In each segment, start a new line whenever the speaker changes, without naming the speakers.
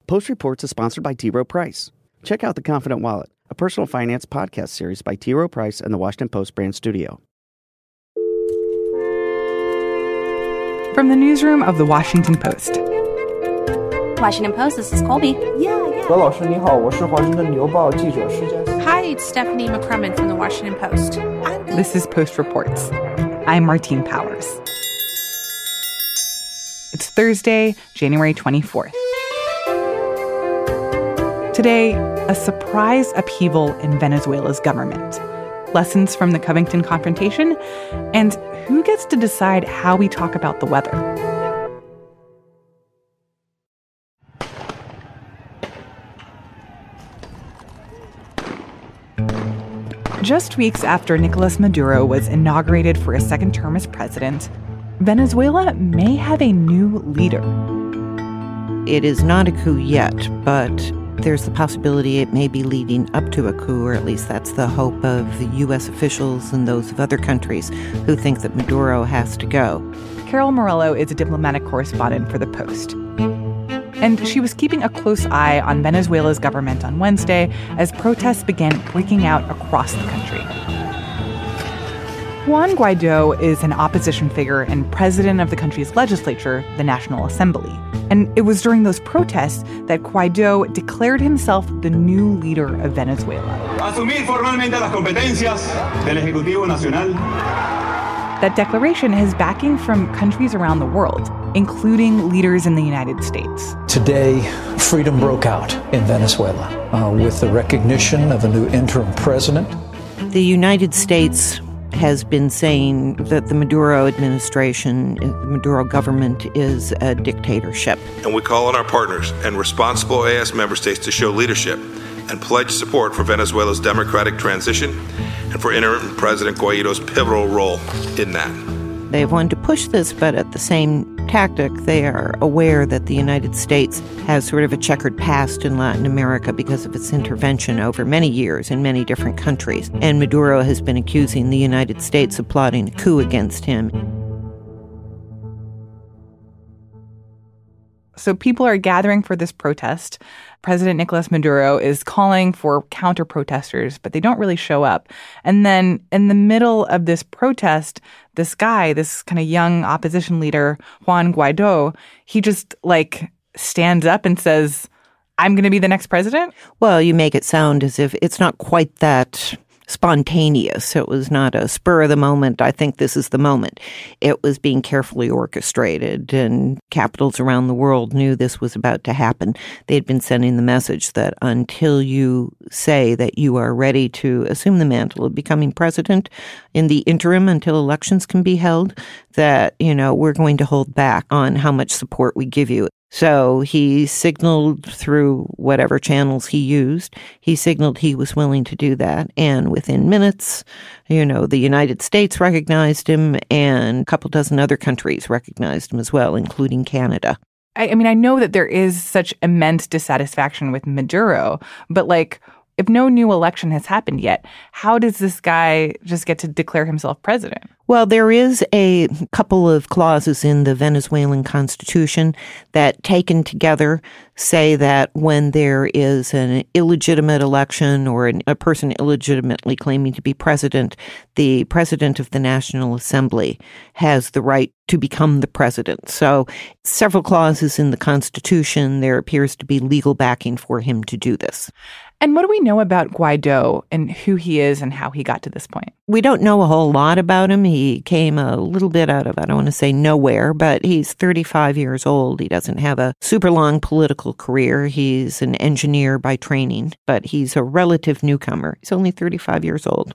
Post Reports is sponsored by T. Rowe Price. Check out The Confident Wallet, a personal finance podcast series by T. Rowe Price and the Washington Post brand studio.
From the newsroom of the Washington Post.
Washington Post, this is Colby.
Hi,
it's Stephanie McCrumman from the Washington Post.
This is Post Reports. I'm Martine Powers. It's Thursday, January 24th. Today, a surprise upheaval in Venezuela's government, lessons from the Covington confrontation, and who gets to decide how we talk about the weather. Just weeks after Nicolas Maduro was inaugurated for a second term as president, Venezuela may have a new leader.
It is not a coup yet, but there's the possibility it may be leading up to a coup, or at least that's the hope of the U.S. officials and those of other countries who think that Maduro has to go.
Carol Morello is a diplomatic correspondent for The Post. And she was keeping a close eye on Venezuela's government on Wednesday as protests began breaking out across the country. Juan Guaido is an opposition figure and president of the country's legislature, the National Assembly. And it was during those protests that Guaido declared himself the new leader of Venezuela.
Asumir formalmente las competencias del Ejecutivo Nacional.
That declaration has backing from countries around the world, including leaders in the United States.
Today, freedom broke out in Venezuela with the recognition of a new interim president.
The United States has been saying that the Maduro administration, the Maduro government, is a dictatorship.
And we call on our partners and responsible AS member states to show leadership and pledge support for Venezuela's democratic transition and for interim President Guaido's pivotal role in that.
They've wanted to push this, but at the same tactic, they are aware that the United States has sort of a checkered past in Latin America because of its intervention over many years in many different countries. And Maduro has been accusing the United States of plotting a coup against him.
So people are gathering for this protest. President Nicolas Maduro is calling for counter-protesters, but they don't really show up. And then in the middle of this protest, this guy, this kind of young opposition leader, Juan Guaido, he just stands up and says, I'm going to be the next president?
Well, you make it sound as if it's not quite that spontaneous. It was not a spur of the moment, I think this is the moment. It was being carefully orchestrated, and capitals around the world knew this was about to happen. They had been sending the message that until you say that you are ready to assume the mantle of becoming president in the interim until elections can be held, that, we're going to hold back on how much support we give you. So he signaled through whatever channels he used, he signaled he was willing to do that. And within minutes, the United States recognized him and a couple dozen other countries recognized him as well, including Canada.
I mean, I know that there is such immense dissatisfaction with Maduro, but if no new election has happened yet, how does this guy just get to declare himself president?
Well, there is a couple of clauses in the Venezuelan constitution that, taken together, say that when there is an illegitimate election or a person illegitimately claiming to be president, the president of the National Assembly has the right to become the president. So several clauses in the Constitution, there appears to be legal backing for him to do this.
And what do we know about Guaido and who he is and how he got to this point?
We don't know a whole lot about him. He came a little bit out of, I don't want to say nowhere, but he's 35 years old. He doesn't have a super long political career. He's an engineer by training, but he's a relative newcomer. He's only 35 years old.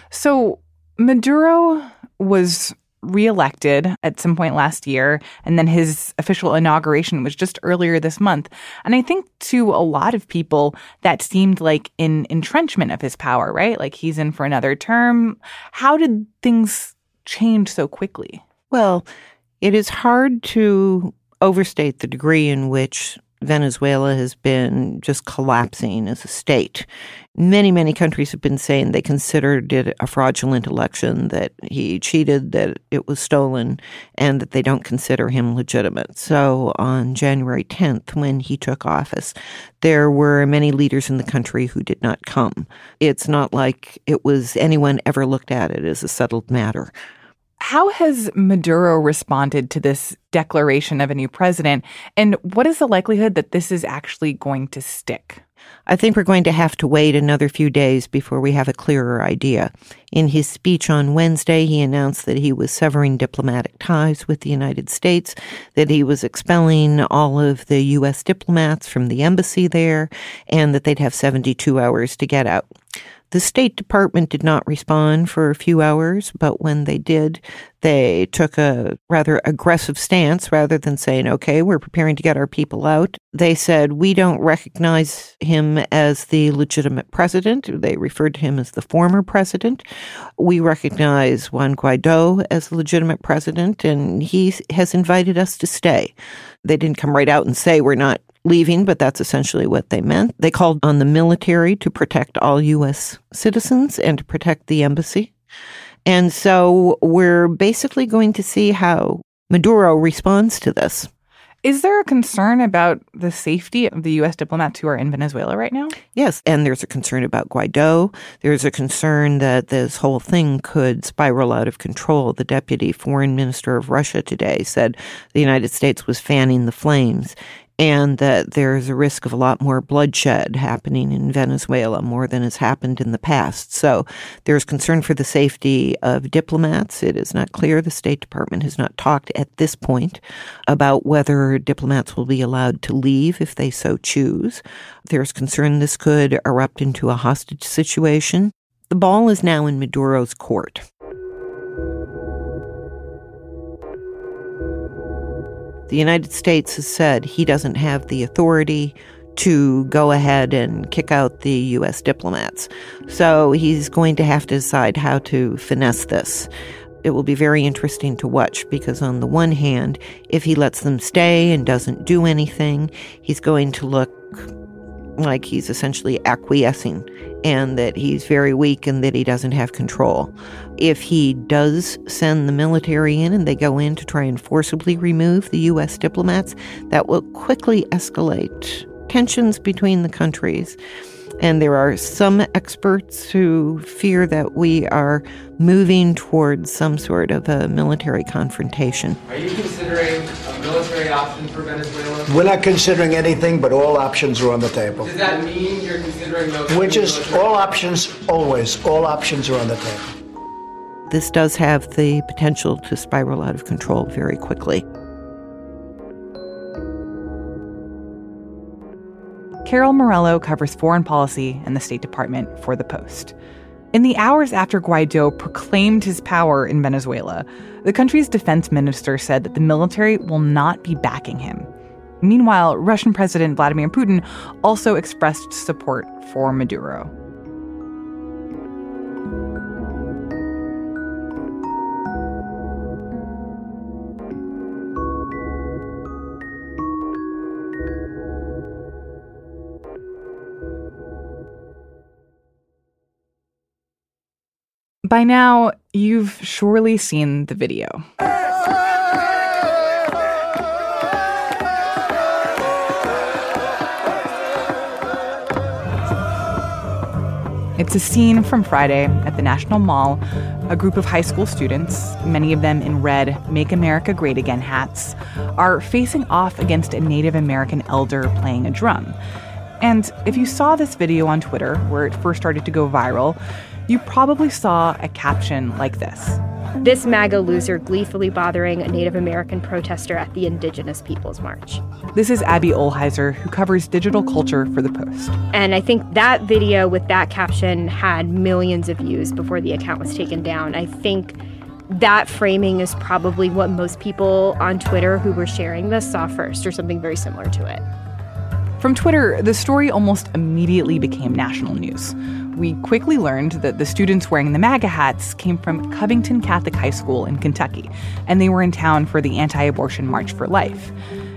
So Maduro was reelected at some point last year, and then his official inauguration was just earlier this month. And I think to a lot of people, that seemed like an entrenchment of his power, right? Like he's in for another term. How did things change so quickly?
Well, it is hard to overstate the degree in which Venezuela has been just collapsing as a state. Many, many countries have been saying they considered it a fraudulent election, that he cheated, that it was stolen, and that they don't consider him legitimate. So on January 10th, when he took office, there were many leaders in the country who did not come. It's not like it was anyone ever looked at it as a settled matter.
How has Maduro responded to this declaration of a new president, and what is the likelihood that this is actually going to stick?
I think we're going to have to wait another few days before we have a clearer idea. In his speech on Wednesday, he announced that he was severing diplomatic ties with the United States, that he was expelling all of the U.S. diplomats from the embassy there, and that they'd have 72 hours to get out. The State Department did not respond for a few hours, but when they did, they took a rather aggressive stance. Rather than saying, okay, we're preparing to get our people out, they said, we don't recognize him as the legitimate president. They referred to him as the former president. We recognize Juan Guaido as the legitimate president, and he has invited us to stay. They didn't come right out and say we're not leaving, but that's essentially what they meant. They called on the military to protect all U.S. citizens and to protect the embassy. And so we're basically going to see how Maduro responds to this.
Is there a concern about the safety of the U.S. diplomats who are in Venezuela right now?
Yes, and there's a concern about Guaido. There's a concern that this whole thing could spiral out of control. The deputy foreign minister of Russia today said the United States was fanning the flames, and that there's a risk of a lot more bloodshed happening in Venezuela, more than has happened in the past. So there's concern for the safety of diplomats. It is not clear. The State Department has not talked at this point about whether diplomats will be allowed to leave if they so choose. There's concern this could erupt into a hostage situation. The ball is now in Maduro's court. The United States has said he doesn't have the authority to go ahead and kick out the U.S. diplomats. So he's going to have to decide how to finesse this. It will be very interesting to watch because on the one hand, if he lets them stay and doesn't do anything, he's going to look like he's essentially acquiescing and that he's very weak and that he doesn't have control. If he does send the military in and they go in to try and forcibly remove the U.S. diplomats, that will quickly escalate tensions between the countries. And there are some experts who fear that we are moving towards some sort of a military confrontation.
Are you considering a military option for Venezuela?
We're not considering anything, but all options are on the table.
Does that mean you're considering those?
We're just, all options, always, all options are on the table.
This does have the potential to spiral out of control very quickly.
Carol Morello covers foreign policy and the State Department for The Post. In the hours after Guaido proclaimed his power in Venezuela, the country's defense minister said that the military will not be backing him. Meanwhile, Russian President Vladimir Putin also expressed support for Maduro. By now, you've surely seen the video. It's a scene from Friday at the National Mall. A group of high school students, many of them in red Make America Great Again hats, are facing off against a Native American elder playing a drum. And if you saw this video on Twitter, where it first started to go viral, you probably saw a caption like this.
This MAGA loser gleefully bothering a Native American protester at the Indigenous Peoples March.
This is Abby Olheiser, who covers digital culture for The Post.
And I think that video with that caption had millions of views before the account was taken down. I think that framing is probably what most people on Twitter who were sharing this saw first, or something very similar to it.
From Twitter, the story almost immediately became national news. We quickly learned that the students wearing the MAGA hats came from Covington Catholic High School in Kentucky, and they were in town for the anti-abortion March for Life.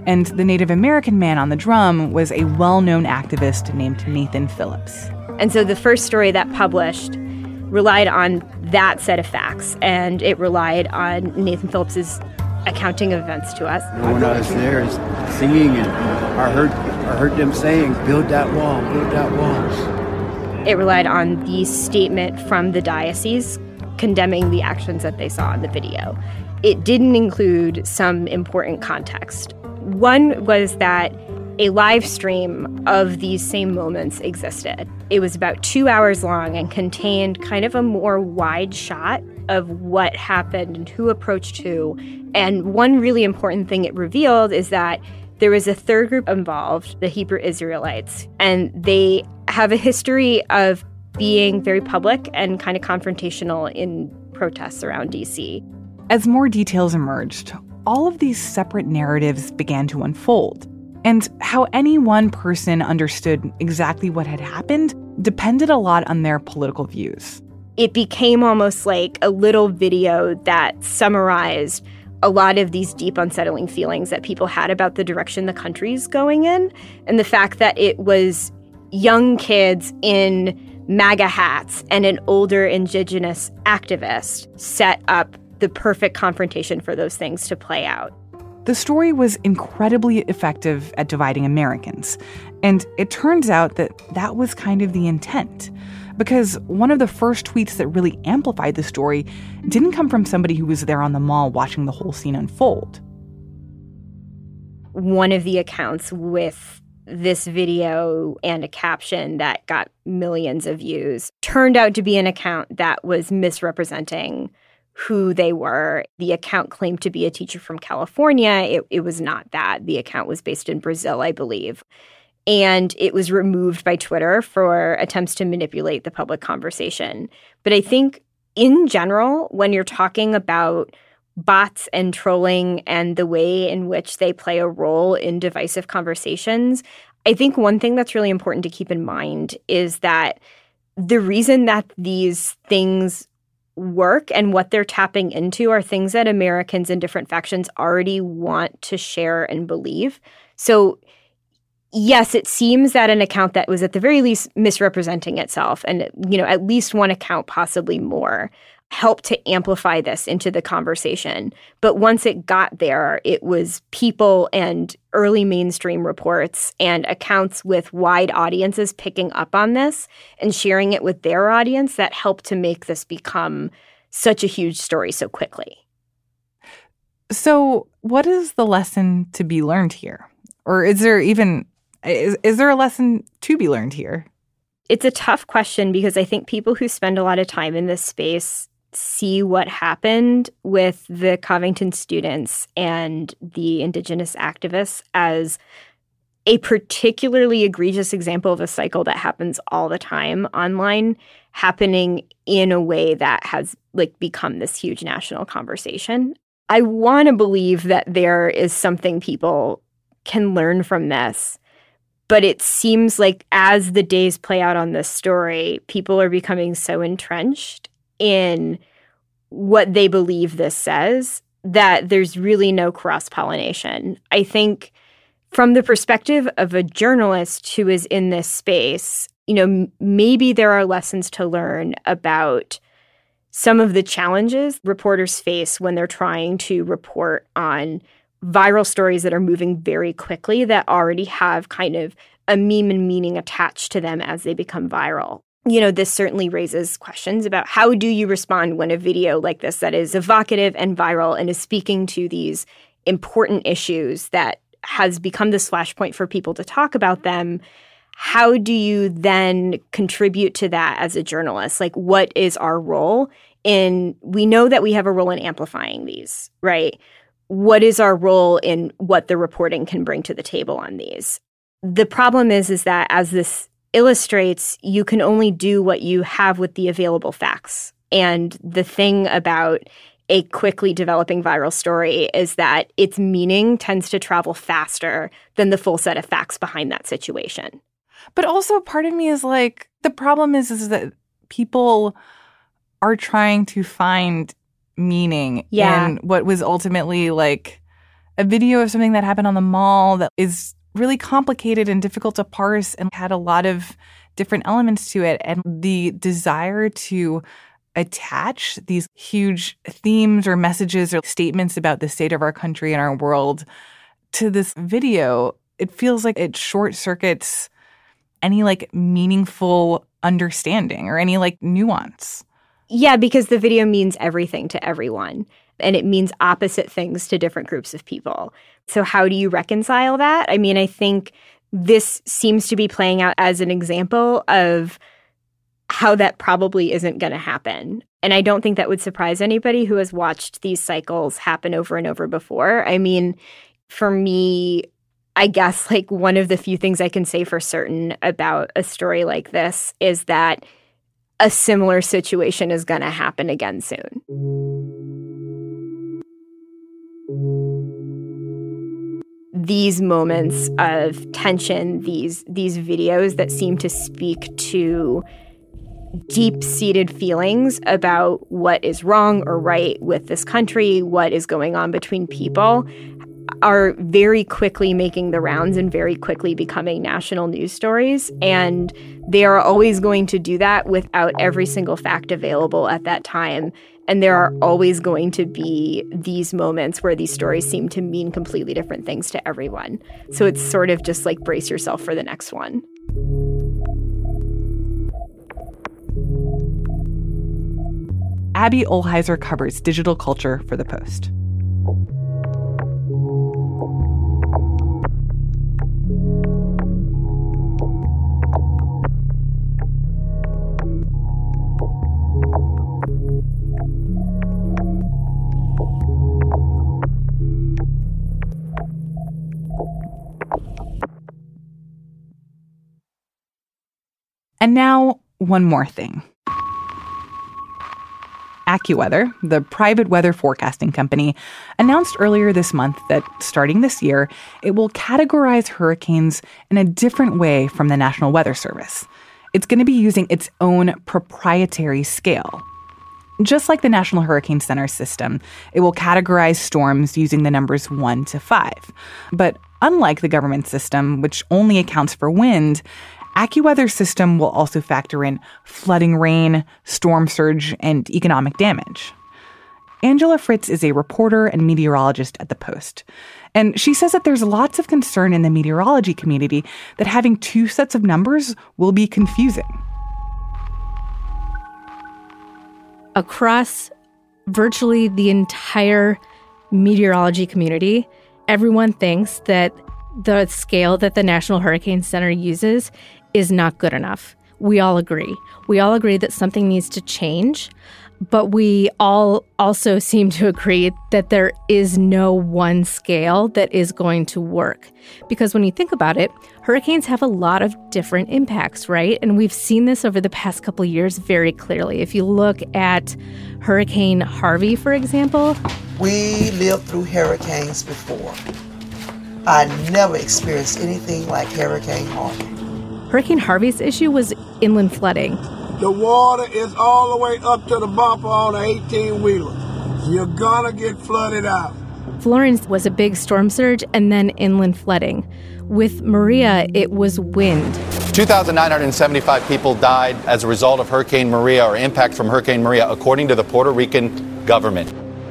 And the Native American man on the drum was a well-known activist named Nathan Phillips.
And so the first story that published relied on that set of facts, and it relied on Nathan Phillips's accounting of events to us.
When I was there singing, and I heard them saying, build that wall, build that wall.
It relied on the statement from the diocese condemning the actions that they saw in the video. It didn't include some important context. One was that a live stream of these same moments existed. It was about 2 hours long and contained kind of a more wide shot of what happened and who approached who. And one really important thing it revealed is that there was a third group involved, the Hebrew Israelites, and they have a history of being very public and kind of confrontational in protests around D.C.
As more details emerged, all of these separate narratives began to unfold. And how any one person understood exactly what had happened depended a lot on their political views.
It became almost like a little video that summarized a lot of these deep, unsettling feelings that people had about the direction the country's going in, and the fact that it was young kids in MAGA hats and an older indigenous activist set up the perfect confrontation for those things to play out.
The story was incredibly effective at dividing Americans, and it turns out that that was kind of the intent. Because one of the first tweets that really amplified the story didn't come from somebody who was there on the mall watching the whole scene unfold.
One of the accounts with this video and a caption that got millions of views turned out to be an account that was misrepresenting who they were. The account claimed to be a teacher from California. It was not that. The account was based in Brazil, I believe. And it was removed by Twitter for attempts to manipulate the public conversation. But I think in general, when you're talking about bots and trolling and the way in which they play a role in divisive conversations, I think one thing that's really important to keep in mind is that the reason that these things work and what they're tapping into are things that Americans in different factions already want to share and believe. So yes, it seems that an account that was at the very least misrepresenting itself, and at least one account, possibly more, helped to amplify this into the conversation. But once it got there, it was people and early mainstream reports and accounts with wide audiences picking up on this and sharing it with their audience that helped to make this become such a huge story so quickly.
So what is the lesson to be learned here? Or is there even... Is there a lesson to be learned here?
It's a tough question because I think people who spend a lot of time in this space see what happened with the Covington students and the indigenous activists as a particularly egregious example of a cycle that happens all the time online, happening in a way that has become this huge national conversation. I want to believe that there is something people can learn from this. But it seems like as the days play out on this story, people are becoming so entrenched in what they believe this says that there's really no cross-pollination. I think from the perspective of a journalist who is in this space, maybe there are lessons to learn about some of the challenges reporters face when they're trying to report on viral stories that are moving very quickly that already have kind of a meme and meaning attached to them as they become viral. This certainly raises questions about how do you respond when a video like this that is evocative and viral and is speaking to these important issues that has become this flashpoint for people to talk about them. How do you then contribute to that as a journalist? What is our role we know that we have a role in amplifying these, right? What is our role in what the reporting can bring to the table on these? The problem is that as this illustrates, you can only do what you have with the available facts. And the thing about a quickly developing viral story is that its meaning tends to travel faster than the full set of facts behind that situation.
But also part of me is the problem is that people are trying to find meaning in what was ultimately a video of something that happened on the mall that is really complicated and difficult to parse and had a lot of different elements to it. And the desire to attach these huge themes or messages or statements about the state of our country and our world to this video, it feels like it short circuits any like meaningful understanding or any like nuance.
Yeah, because the video means everything to everyone, and it means opposite things to different groups of people. So how do you reconcile that? I mean, I think this seems to be playing out as an example of how that probably isn't going to happen. And I don't think that would surprise anybody who has watched these cycles happen over and over before. I mean, for me, I guess like one of the few things I can say for certain about a story like this is that a similar situation is going to happen again soon. These moments of tension, these videos that seem to speak to deep-seated feelings about what is wrong or right with this country, what is going on between people, are very quickly making the rounds and very quickly becoming national news stories. And they are always going to do that without every single fact available at that time. And there are always going to be these moments where these stories seem to mean completely different things to everyone. So it's sort of just like brace yourself for the next one.
Abby Olheiser covers digital culture for The Post. And now, one more thing. AccuWeather, the private weather forecasting company, announced earlier this month that starting this year, it will categorize hurricanes in a different way from the National Weather Service. It's going to be using its own proprietary scale. Just like the National Hurricane Center system, it will categorize storms using the numbers 1 to 5. But unlike the government system, which only accounts for wind, AccuWeather's system will also factor in flooding rain, storm surge, and economic damage. Angela Fritz is a reporter and meteorologist at The Post. And she says that there's lots of concern in the meteorology community that having two sets of numbers will be confusing.
Across virtually the entire meteorology community, everyone thinks that the scale that the National Hurricane Center uses is not good enough. We all agree. We all agree that something needs to change, but we all also seem to agree that there is no one scale that is going to work. Because when you think about it, hurricanes have a lot of different impacts, right? And we've seen this over the past couple of years very clearly. If you look at Hurricane Harvey, for example.
We lived through hurricanes before. I never experienced anything like Hurricane Harvey.
Hurricane Harvey's issue was inland flooding.
The water is all the way up to the bumper on an 18-wheeler. You're gonna get flooded out.
Florence was a big storm surge and then inland flooding. With Maria, it was wind.
2,975 people died as a result of Hurricane Maria or impact from Hurricane Maria, according to the Puerto Rican government.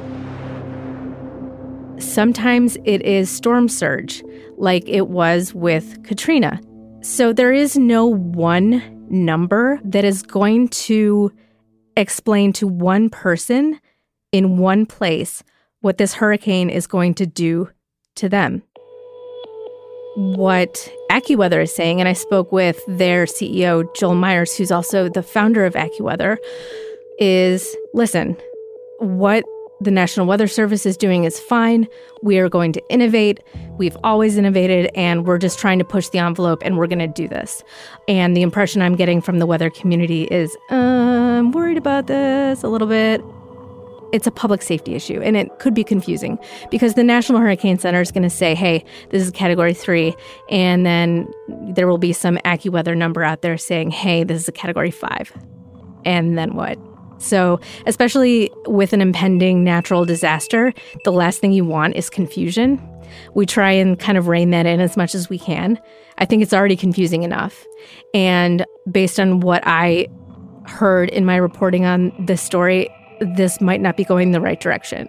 Sometimes it is storm surge, like it was with Katrina. So there is no one number that is going to explain to one person in one place what this hurricane is going to do to them. What AccuWeather is saying, and I spoke with their CEO, Joel Myers, who's also the founder of AccuWeather, is, listen, what the National Weather Service is doing is fine. We are going to innovate. We've always innovated, and we're just trying to push the envelope, and we're going to do this. And the impression I'm getting from the weather community is, I'm worried about this a little bit. It's a public safety issue, and it could be confusing because the National Hurricane Center is going to say, hey, this is Category 3, and then there will be some AccuWeather number out there saying, hey, this is a Category 5. And then what? So, especially with an impending natural disaster, the last thing you want is confusion. We try and kind of rein that in as much as we can. I think it's already confusing enough. And based on what I heard in my reporting on this story, this might not be going the right direction.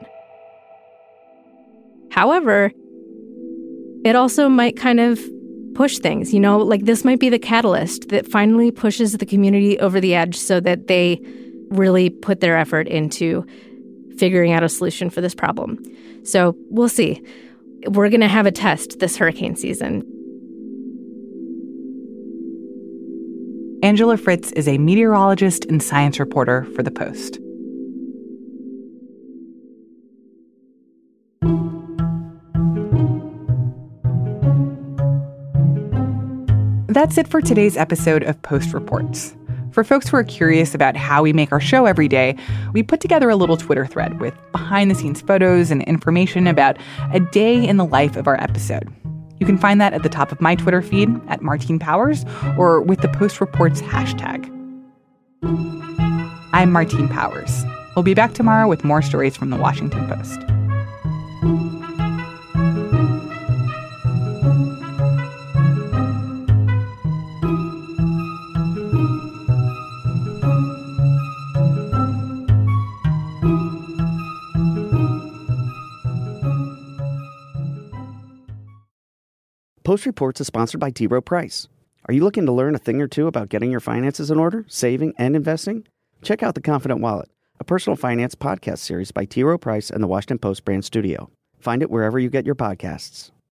However, it also might kind of push things, like this might be the catalyst that finally pushes the community over the edge so that they really put their effort into figuring out a solution for this problem. So we'll see. We're going to have a test this hurricane season.
Angela Fritz is a meteorologist and science reporter for The Post. That's it for today's episode of Post Reports. For folks who are curious about how we make our show every day, we put together a little Twitter thread with behind-the-scenes photos and information about a day in the life of our episode. You can find that at the top of my Twitter feed at Martine Powers or with the Post Reports hashtag. I'm Martine Powers. We'll be back tomorrow with more stories from the Washington Post.
Post Reports is sponsored by T. Rowe Price. Are you looking to learn a thing or two about getting your finances in order, saving, and investing? Check out The Confident Wallet, a personal finance podcast series by T. Rowe Price and the Washington Post brand studio. Find it wherever you get your podcasts.